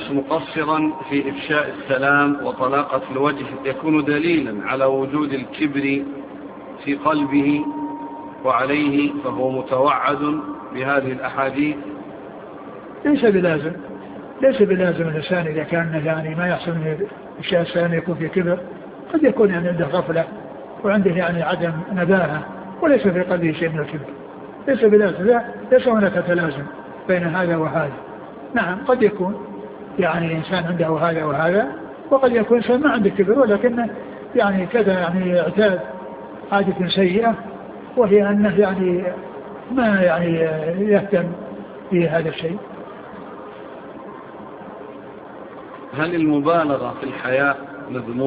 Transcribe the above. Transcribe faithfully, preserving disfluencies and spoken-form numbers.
مقصرا في إفشاء السلام وطلاقة الوجه يكون دليلا على وجود الكبر في قلبه وعليه فهو متوعد بهذه الأحاديث؟ ليس بلازم ليس بلازم الإنسان إذا كان يعني ما يحصل من إفشاء السلام يكون في كبر. قد يكون يعني عنده غفلة وعنده يعني عدم نباهة وليس في قلبه شيء من الكبر. ليس بلازم، لا ليس هناك تلازم بين هذا وهذا. نعم قد يكون يعني إنسان عنده هذا وهذا، وقد يكون إنسان ما عنده كبر ولكن يعني كذا يعني اعتاد عادة سيئة، وهي أنه يعني ما يعني يهتم في هذا الشيء. هل المبالغة في الحياء مذمومة؟